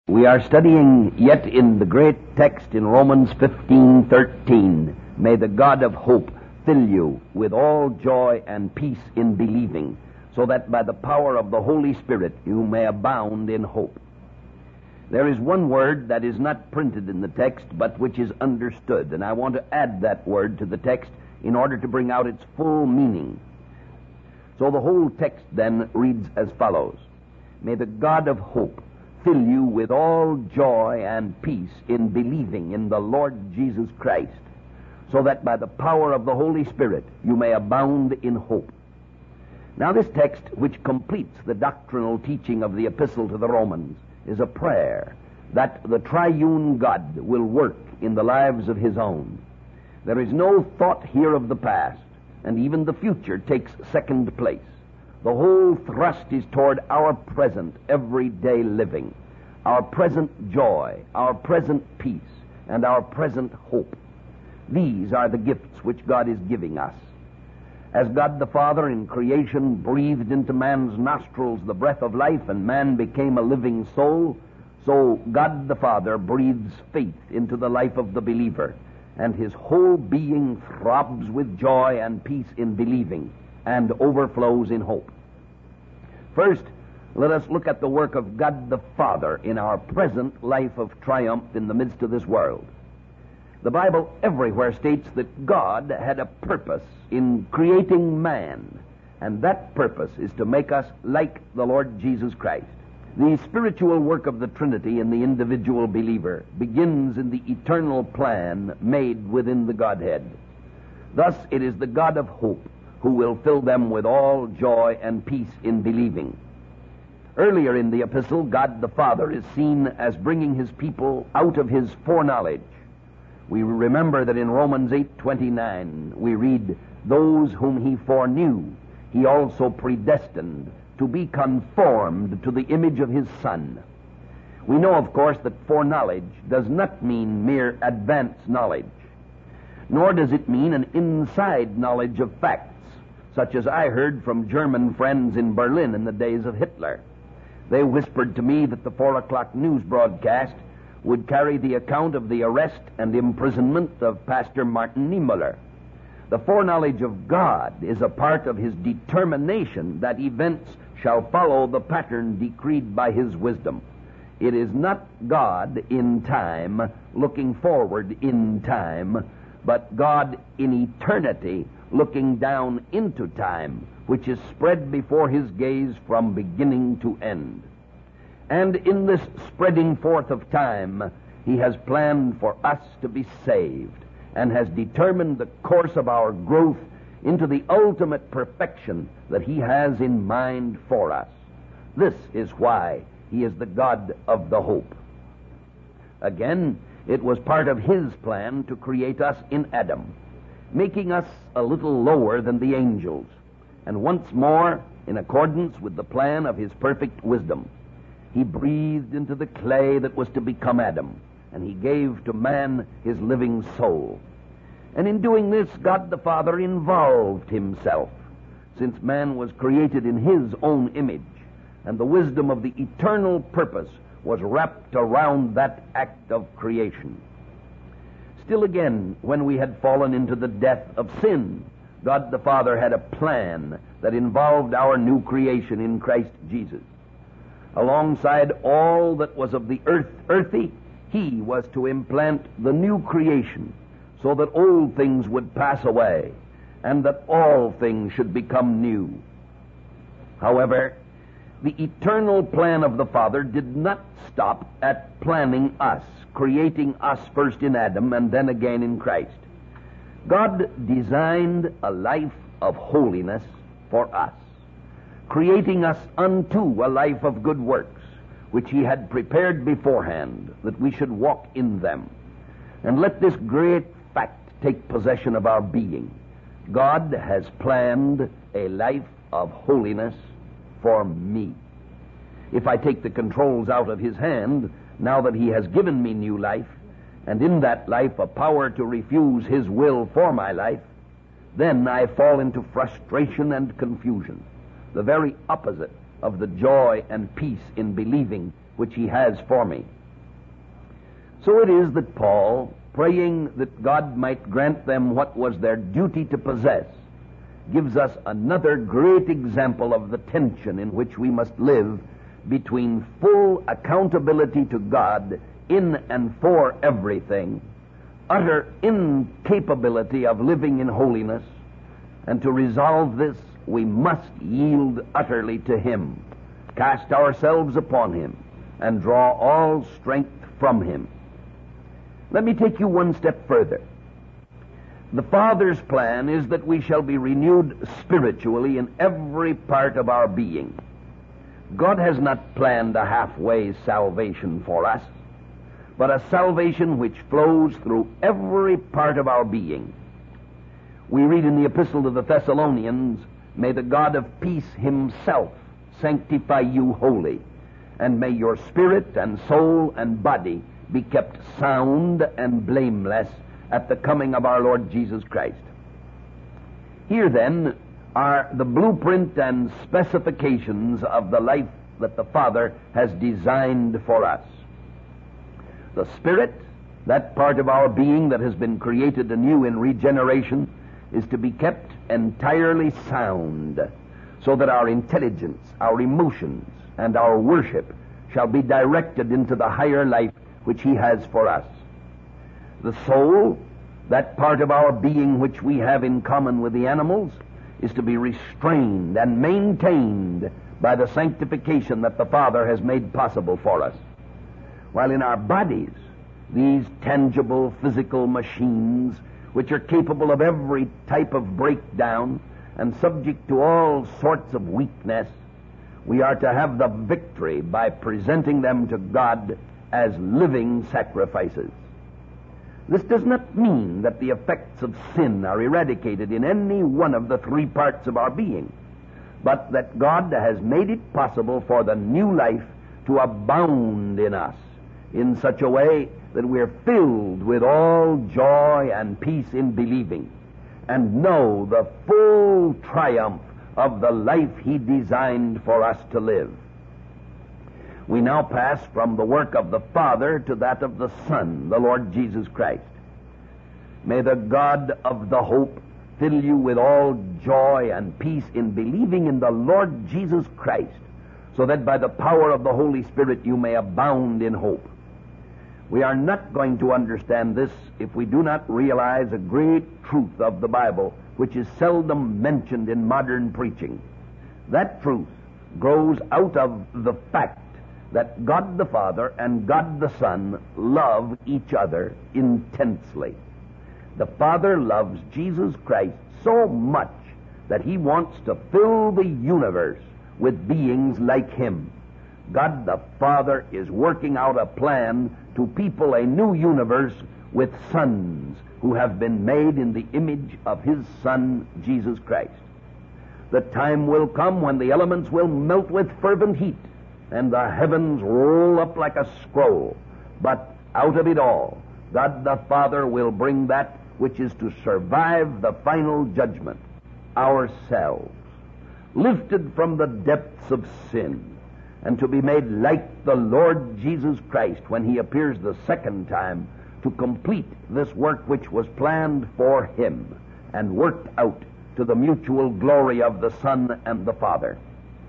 We are studying yet in the great text in Romans 15:13. May the God of hope fill you with all joy and peace in believing, so that by the power of the Holy Spirit you may abound in hope. There is one word that is not printed in the text, but which is understood, and I want to add that word to the text in order to bring out its full meaning. So the whole text then reads as follows: May the God of hope fill you with all joy and peace in believing in the Lord Jesus Christ, so that by the power of the Holy Spirit you may abound in hope. Now this text, which completes the doctrinal teaching of the epistle to the Romans, is a prayer that the triune God will work in the lives of his own. There is no thought here of the past, and even the future takes second place. The whole thrust is toward our present, everyday living, our present joy, our present peace, and our present hope. These are the gifts which God is giving us. As God the Father in creation breathed into man's nostrils the breath of life, and man became a living soul, so God the Father breathes faith into the life of the believer, and his whole being throbs with joy and peace in believing, and overflows in hope. First, let us look at the work of God the Father in our present life of triumph in the midst of this world. The Bible everywhere states that God had a purpose in creating man, and that purpose is to make us like the Lord Jesus Christ. The spiritual work of the Trinity in the individual believer begins in the eternal plan made within the Godhead. Thus, it is the God of hope who will fill them with all joy and peace in believing. Earlier in the epistle, God the Father is seen as bringing his people out of his foreknowledge. We remember that in Romans 8:29 we read, "Those whom he foreknew, he also predestined to be conformed to the image of his Son." We know, of course, that foreknowledge does not mean mere advanced knowledge, nor does it mean an inside knowledge of facts, such as I heard from German friends in Berlin in the days of Hitler. They whispered to me that the 4 o'clock news broadcast would carry the account of the arrest and imprisonment of Pastor Martin Niemöller. The foreknowledge of God is a part of his determination that events shall follow the pattern decreed by his wisdom. It is not God in time looking forward in time, but God in eternity looking down into time, which is spread before his gaze from beginning to end. And in this spreading forth of time, he has planned for us to be saved, and has determined the course of our growth into the ultimate perfection that he has in mind for us. This is why he is the God of the hope. Again, it was part of his plan to create us in Adam, making us a little lower than the angels, and once more, in accordance with the plan of his perfect wisdom, he breathed into the clay that was to become Adam, and he gave to man his living soul. And in doing this, God the Father involved himself, since man was created in his own image, and the wisdom of the eternal purpose was wrapped around that act of creation. Still again, when we had fallen into the death of sin, God the Father had a plan that involved our new creation in Christ Jesus. Alongside all that was of the earthy, he was to implant the new creation, so that old things would pass away, and that all things should become new. However, the eternal plan of the Father did not stop at planning us, creating us first in Adam and then again in Christ. God designed a life of holiness for us, creating us unto a life of good works, which he had prepared beforehand that we should walk in them. And let this great fact take possession of our being. God has planned a life of holiness for me. If I take the controls out of his hand, now that he has given me new life, and in that life a power to refuse his will for my life, then I fall into frustration and confusion, the very opposite of the joy and peace in believing which he has for me. So it is that Paul, praying that God might grant them what was their duty to possess, gives us another great example of the tension in which we must live between full accountability to God in and for everything, utter incapability of living in holiness, and to resolve this, we must yield utterly to Him, cast ourselves upon Him, and draw all strength from Him. Let me take you one step further. The Father's plan is that we shall be renewed spiritually in every part of our being. God has not planned a halfway salvation for us, but a salvation which flows through every part of our being. We read in the Epistle to the Thessalonians, "May the God of peace Himself sanctify you wholly, and may your spirit and soul and body be kept sound and blameless at the coming of our Lord Jesus Christ." Here then are the blueprint and specifications of the life that the Father has designed for us. The Spirit, that part of our being that has been created anew in regeneration, is to be kept entirely sound, so that our intelligence, our emotions, and our worship shall be directed into the higher life which He has for us. The soul, that part of our being which we have in common with the animals, is to be restrained and maintained by the sanctification that the Father has made possible for us. While in our bodies, these tangible physical machines, which are capable of every type of breakdown and subject to all sorts of weakness, we are to have the victory by presenting them to God as living sacrifices. This does not mean that the effects of sin are eradicated in any one of the three parts of our being, but that God has made it possible for the new life to abound in us in such a way that we're filled with all joy and peace in believing, and know the full triumph of the life He designed for us to live. We now pass from the work of the Father to that of the Son, the Lord Jesus Christ. May the God of the hope fill you with all joy and peace in believing in the Lord Jesus Christ, so that by the power of the Holy Spirit you may abound in hope. We are not going to understand this if we do not realize a great truth of the Bible, which is seldom mentioned in modern preaching. That truth grows out of the fact that God the Father and God the Son love each other intensely. The Father loves Jesus Christ so much that He wants to fill the universe with beings like Him. God the Father is working out a plan to people a new universe with sons who have been made in the image of His Son, Jesus Christ. The time will come when the elements will melt with fervent heat, and the heavens roll up like a scroll. But out of it all, God the Father will bring that which is to survive the final judgment, ourselves, lifted from the depths of sin, and to be made like the Lord Jesus Christ when He appears the second time to complete this work which was planned for Him and worked out to the mutual glory of the Son and the Father.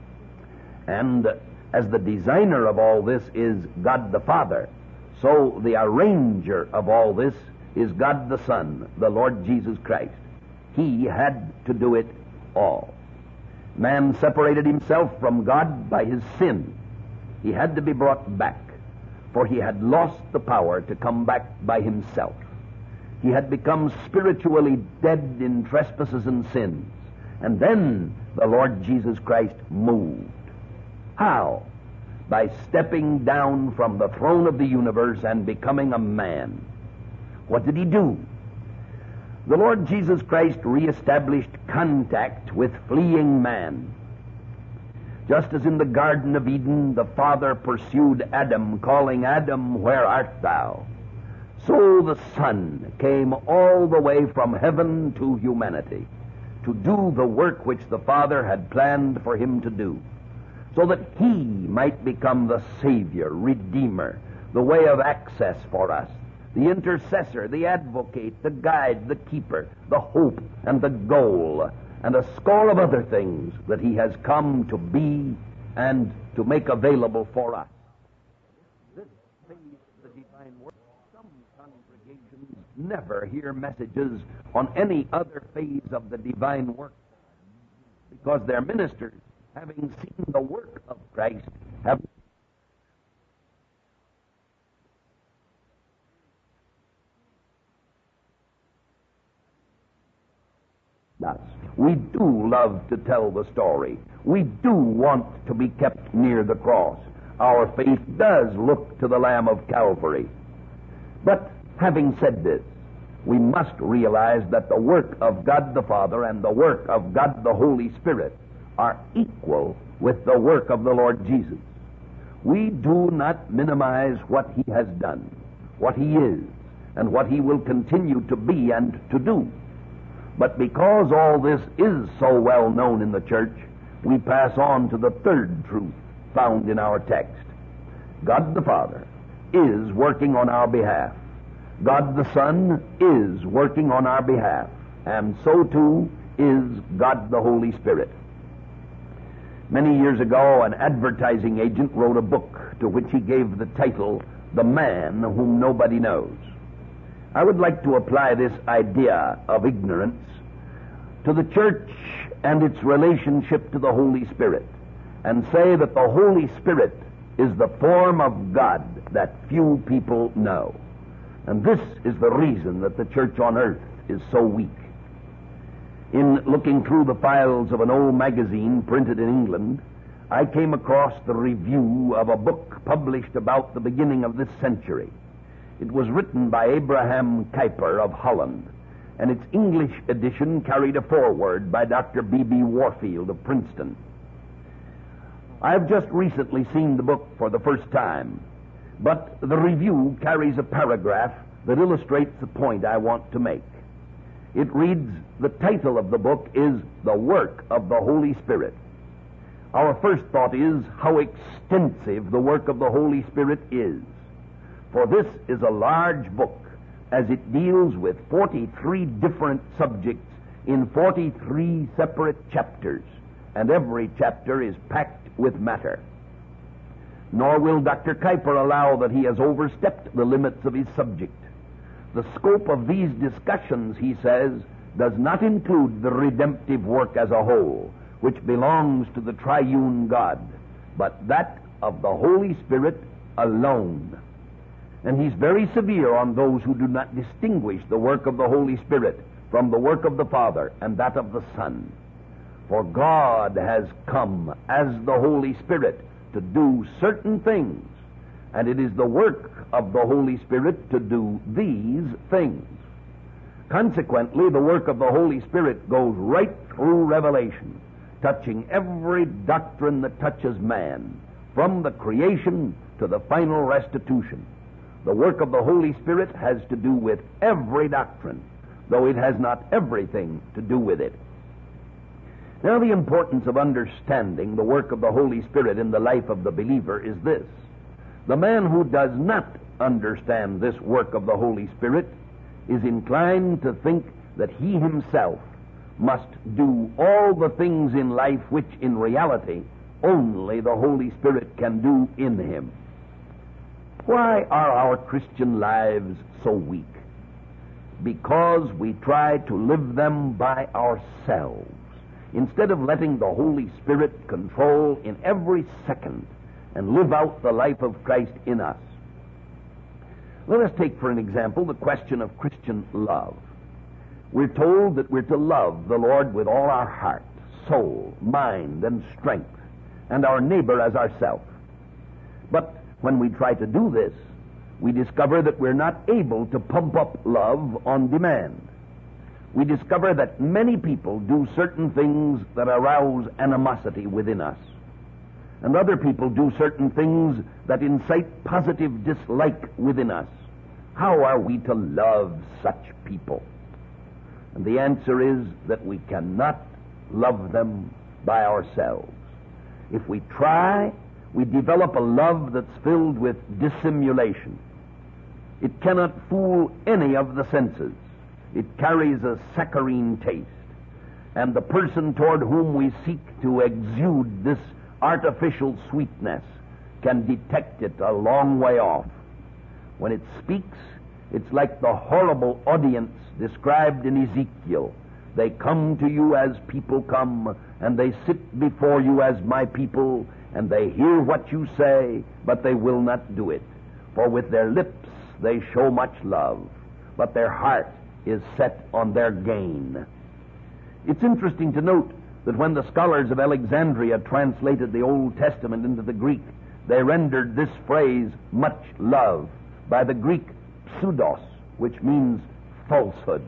And as the designer of all this is God the Father, so the arranger of all this is God the Son, the Lord Jesus Christ. He had to do it all. Man separated himself from God by his sin. He had to be brought back, for he had lost the power to come back by himself. He had become spiritually dead in trespasses and sins. And then the Lord Jesus Christ moved. How? By stepping down from the throne of the universe and becoming a man. What did He do? The Lord Jesus Christ reestablished contact with fleeing man. Just as in the Garden of Eden the Father pursued Adam, calling, "Adam, where art thou?" So the Son came all the way from heaven to humanity to do the work which the Father had planned for Him to do, so that He might become the Savior, Redeemer, the way of access for us, the intercessor, the advocate, the guide, the keeper, the hope, and the goal, and a score of other things that he has come to be and to make available for us. This phase of the divine work, some congregations never hear messages on any other phase of the divine work, because their ministers, having seen the work of Christ, have us. We do love to tell the story. We do want to be kept near the cross. Our faith does look to the Lamb of Calvary. But having said this, we must realize that the work of God the Father and the work of God the Holy Spirit are equal with the work of the Lord Jesus. We do not minimize what he has done, what he is, and what he will continue to be and to do. But because all this is so well known in the church, we pass on to the third truth found in our text. God the Father is working on our behalf. God the Son is working on our behalf. And so too is God the Holy Spirit. Many years ago, an advertising agent wrote a book to which he gave the title, The Man Whom Nobody Knows. I would like to apply this idea of ignorance to the church and its relationship to the Holy Spirit, and say that the Holy Spirit is the form of God that few people know. And this is the reason that the church on earth is so weak. In looking through the files of an old magazine printed in England, I came across the review of a book published about the beginning of this century. It was written by Abraham Kuyper of Holland, and its English edition carried a foreword by Dr. B.B. Warfield of Princeton. I have just recently seen the book for the first time, but the review carries a paragraph that illustrates the point I want to make. It reads, the title of the book is The Work of the Holy Spirit. Our first thought is how extensive the work of the Holy Spirit is. For this is a large book, as it deals with 43 different subjects in 43 separate chapters, and every chapter is packed with matter. Nor will Dr. Kuyper allow that he has overstepped the limits of his subject. The scope of these discussions, he says, does not include the redemptive work as a whole, which belongs to the triune God, but that of the Holy Spirit alone. And he's very severe on those who do not distinguish the work of the Holy Spirit from the work of the Father and that of the Son. For God has come as the Holy Spirit to do certain things, and it is the work of the Holy Spirit to do these things. Consequently, the work of the Holy Spirit goes right through Revelation, touching every doctrine that touches man, from the creation to the final restitution. The work of the Holy Spirit has to do with every doctrine, though it has not everything to do with it. Now, the importance of understanding the work of the Holy Spirit in the life of the believer is this. The man who does not understand this work of the Holy Spirit is inclined to think that he himself must do all the things in life which, in reality, only the Holy Spirit can do in him. Why are our Christian lives so weak? Because we try to live them by ourselves, instead of letting the Holy Spirit control in every second and live out the life of Christ in us. Let us take, for an example, the question of Christian love. We're told that we're to love the Lord with all our heart, soul, mind, and strength, and our neighbor as ourselves. But when we try to do this, we discover that we're not able to pump up love on demand. We discover that many people do certain things that arouse animosity within us, and other people do certain things that incite positive dislike within us. How are we to love such people? And the answer is that we cannot love them by ourselves. If we try, we develop a love that's filled with dissimulation. It cannot fool any of the senses. It carries a saccharine taste. And the person toward whom we seek to exude this artificial sweetness can detect it a long way off. When it speaks, it's like the horrible audience described in Ezekiel. They come to you as people come, and they sit before you as my people, and they hear what you say, but they will not do it. For with their lips they show much love, but their heart is set on their gain. It's interesting to note that when the scholars of Alexandria translated the Old Testament into the Greek, they rendered this phrase, much love, by the Greek pseudos, which means falsehoods.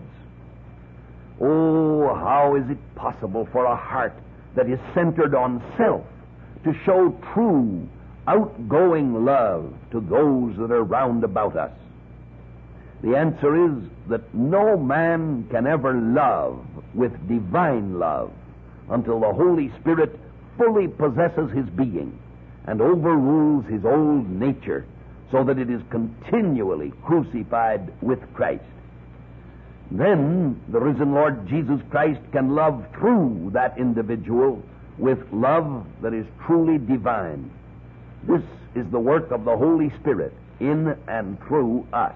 Oh, how is it possible for a heart that is centered on self to show true, outgoing love to those that are round about us? The answer is that no man can ever love with divine love until the Holy Spirit fully possesses his being and overrules his old nature so that it is continually crucified with Christ. Then the risen Lord Jesus Christ can love through that individual with love that is truly divine. This is the work of the Holy Spirit in and through us.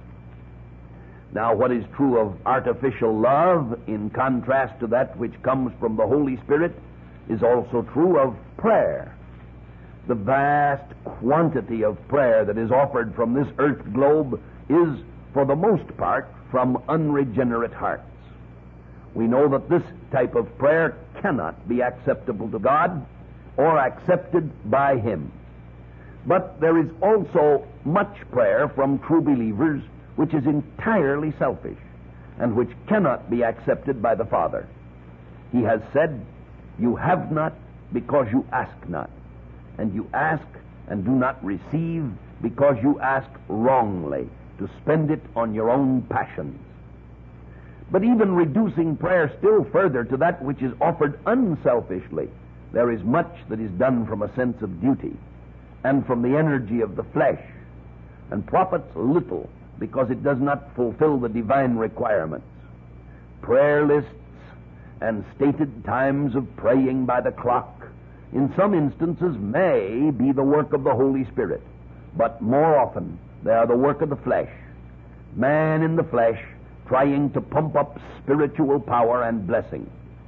Now, what is true of artificial love, in contrast to that which comes from the Holy Spirit, is also true of prayer. The vast quantity of prayer that is offered from this earth globe is, for the most part, from unregenerate hearts. We know that this type of prayer cannot be acceptable to God or accepted by Him. But there is also much prayer from true believers which is entirely selfish and which cannot be accepted by the Father. He has said, "You have not because you ask not, and you ask and do not receive because you ask wrongly, to spend it on your own passions." But even reducing prayer still further to that which is offered unselfishly, there is much that is done from a sense of duty and from the energy of the flesh, and profits little because it does not fulfill the divine requirements. Prayer lists and stated times of praying by the clock in some instances may be the work of the Holy Spirit, but more often they are the work of the flesh. Man in the flesh trying to pump up spiritual power and blessing.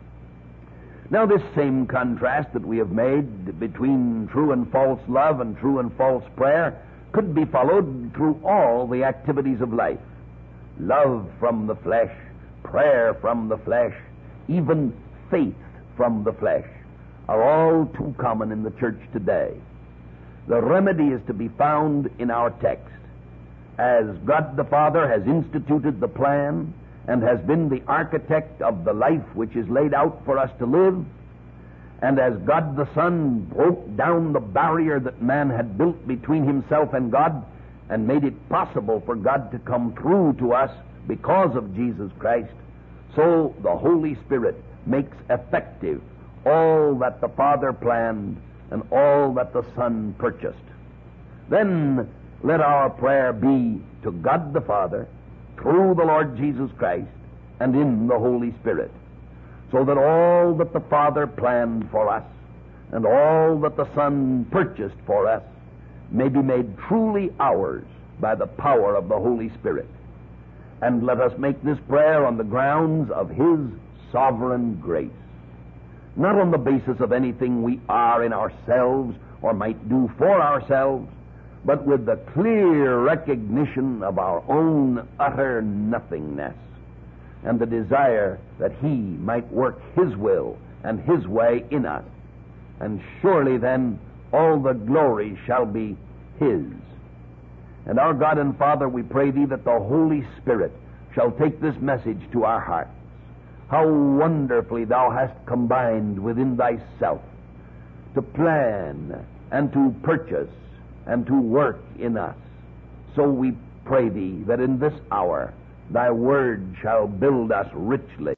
Now, this same contrast that we have made between true and false love and true and false prayer could be followed through all the activities of life. Love from the flesh, prayer from the flesh, even faith from the flesh are all too common in the church today. The remedy is to be found in our text. As God the Father has instituted the plan and has been the architect of the life which is laid out for us to live, and as God the Son broke down the barrier that man had built between himself and God and made it possible for God to come through to us because of Jesus Christ, so the Holy Spirit makes effective all that the Father planned and all that the Son purchased. Then let our prayer be to God the Father through the Lord Jesus Christ and in the Holy Spirit, so that all that the Father planned for us and all that the Son purchased for us may be made truly ours by the power of the Holy Spirit. And let us make this prayer on the grounds of His sovereign grace, not on the basis of anything we are in ourselves or might do for ourselves, but with the clear recognition of our own utter nothingness and the desire that He might work His will and His way in us. And surely then all the glory shall be His. And our God and Father, we pray Thee that the Holy Spirit shall take this message to our hearts. How wonderfully Thou hast combined within Thyself to plan and to purchase and to work in us. So we pray Thee that in this hour Thy word shall build us richly